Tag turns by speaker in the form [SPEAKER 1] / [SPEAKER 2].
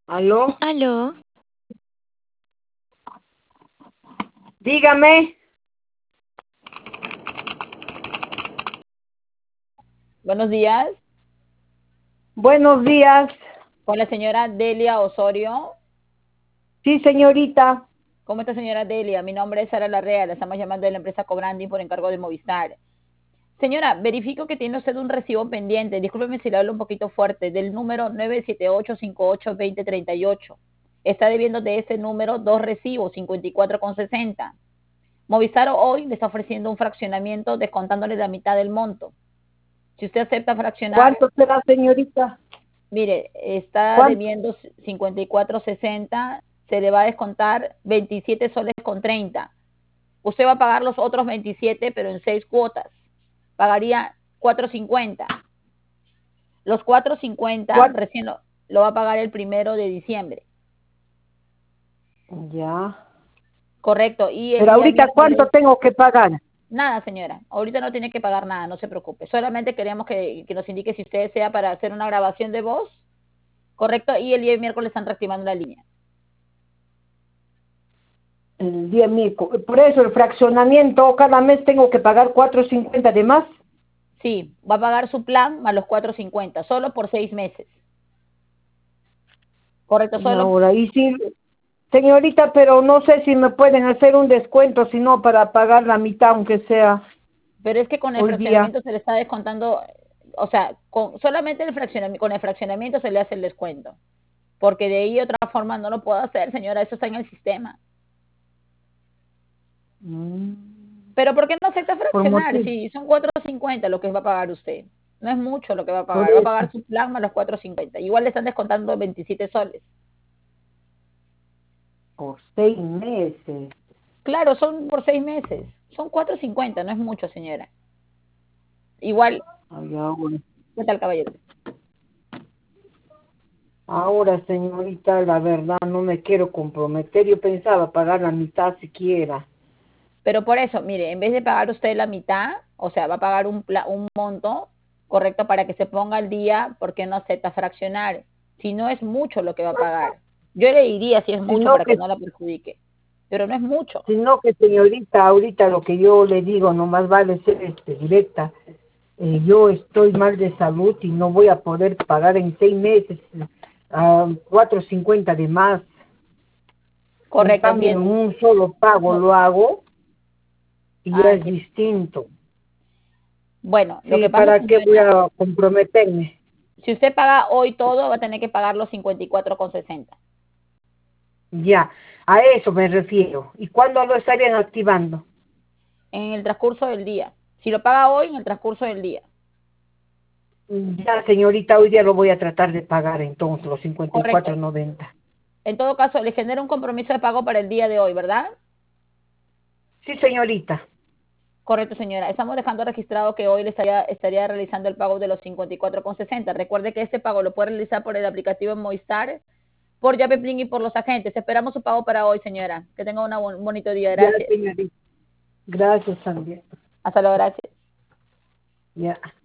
[SPEAKER 1] ¿Aló?
[SPEAKER 2] Aló,
[SPEAKER 1] Dígame.
[SPEAKER 3] Buenos días,
[SPEAKER 1] Buenos días.
[SPEAKER 3] con la señora Delia Osorio.
[SPEAKER 1] Sí, señorita.
[SPEAKER 3] ¿Cómo está, señora Delia? Mi nombre es Sara Larrea, la estamos llamando de la empresa Cobranding por encargo de Movistar. Señora, verifico que tiene usted un recibo pendiente, discúlpeme si le hablo un poquito fuerte, del número 978582038. Está debiendo de ese número dos recibos, 54,60. Movistar hoy le está ofreciendo un fraccionamiento descontándole la mitad del monto. Si usted acepta fraccionar,
[SPEAKER 1] ¿Cuánto será, señorita?
[SPEAKER 3] mire, está
[SPEAKER 1] ¿Cuánto?
[SPEAKER 3] debiendo 54,60, se le va a descontar 27 soles con 30. Usted va a pagar los otros 27, pero en 6 cuotas. Pagaría 4,50. Los 4,50
[SPEAKER 1] ¿Cuánto?
[SPEAKER 3] recién lo va a pagar el 1 de diciembre.
[SPEAKER 1] Ya.
[SPEAKER 3] Correcto. Y el
[SPEAKER 1] Pero
[SPEAKER 3] día
[SPEAKER 1] ahorita, ¿cuánto
[SPEAKER 3] miércoles,
[SPEAKER 1] tengo que pagar?
[SPEAKER 3] nada, señora. Ahorita no tiene que pagar nada, no se preocupe. Solamente queríamos que nos indique si usted desea para hacer una grabación de voz. Correcto. Y el día miércoles están reactivando la línea.
[SPEAKER 1] El día miércoles. Por eso, el fraccionamiento, cada mes tengo que pagar 4.50 de más.
[SPEAKER 3] Sí, va a pagar su plan más los 4,50, solo por 6 meses. Correcto,
[SPEAKER 1] Y
[SPEAKER 3] solo,
[SPEAKER 1] ahora, y sí, señorita, pero no sé si me pueden hacer un descuento, si no, para pagar la mitad, aunque sea
[SPEAKER 3] pero es que con el
[SPEAKER 1] hoy día.
[SPEAKER 3] fraccionamiento se le está descontando, o sea, solamente con el fraccionamiento se le hace el descuento, porque de ahí de otra forma no lo puedo hacer, señora, eso está en el sistema.
[SPEAKER 1] Mm,
[SPEAKER 3] Pero ¿por qué no acepta
[SPEAKER 1] por
[SPEAKER 3] fraccionar?
[SPEAKER 1] motivo,
[SPEAKER 3] Si son 4,50 lo que va a pagar usted. No es mucho lo que
[SPEAKER 1] por
[SPEAKER 3] va a
[SPEAKER 1] eso.
[SPEAKER 3] pagar su plan más los 4,50. Igual le están descontando 27 soles.
[SPEAKER 1] Por 6 meses.
[SPEAKER 3] Claro, son por 6 meses. Son 4,50, no es mucho, señora. Igual,
[SPEAKER 1] Ay, ahora.
[SPEAKER 3] ¿qué tal, caballero?
[SPEAKER 1] Ahora, señorita, la verdad no me quiero comprometer. Yo pensaba pagar la mitad siquiera.
[SPEAKER 3] Pero por eso, mire, en vez de pagar usted la mitad, o sea, va a pagar un monto correcto para que se ponga al día, porque no acepta fraccionar. Si no es mucho lo que va a pagar. Yo le diría si es mucho
[SPEAKER 1] Sino
[SPEAKER 3] para que
[SPEAKER 1] que,
[SPEAKER 3] no la perjudique, pero no es mucho.
[SPEAKER 1] sino que, señorita, ahorita lo que yo le digo, nomás vale ser directa. Yo estoy mal de salud y no voy a poder pagar en 6 meses 4.50 de más. En
[SPEAKER 3] Correcto,
[SPEAKER 1] cambio, en
[SPEAKER 3] entiendo.
[SPEAKER 1] un solo pago
[SPEAKER 3] No,
[SPEAKER 1] lo hago y ya es
[SPEAKER 3] entiendo.
[SPEAKER 1] distinto.
[SPEAKER 3] Bueno, lo
[SPEAKER 1] Sí,
[SPEAKER 3] que pasa,
[SPEAKER 1] ¿para qué voy
[SPEAKER 3] señora,
[SPEAKER 1] a comprometerme?
[SPEAKER 3] si usted paga hoy todo, va a tener que pagar los 54,60
[SPEAKER 1] Ya, a eso me refiero. ¿Y cuándo lo estarían activando?
[SPEAKER 3] en el transcurso del día. Si lo paga hoy, en el transcurso del día.
[SPEAKER 1] Ya, señorita, hoy día lo voy a tratar de pagar entonces, los
[SPEAKER 3] Correcto.
[SPEAKER 1] 54.90.
[SPEAKER 3] En todo caso, le genera un compromiso de pago para el día de hoy, ¿verdad?
[SPEAKER 1] Sí, señorita.
[SPEAKER 3] Correcto, señora. Estamos dejando registrado que hoy le estaría realizando el pago de los 54,60. Recuerde que este pago lo puede realizar por el aplicativo Movistar, por Yapepling y por los agentes. Esperamos su pago para hoy, señora. Que tenga un bonito día.
[SPEAKER 1] Ya,
[SPEAKER 3] Gracias.
[SPEAKER 1] señorita. Gracias también.
[SPEAKER 3] Hasta luego, gracias.
[SPEAKER 1] Ya.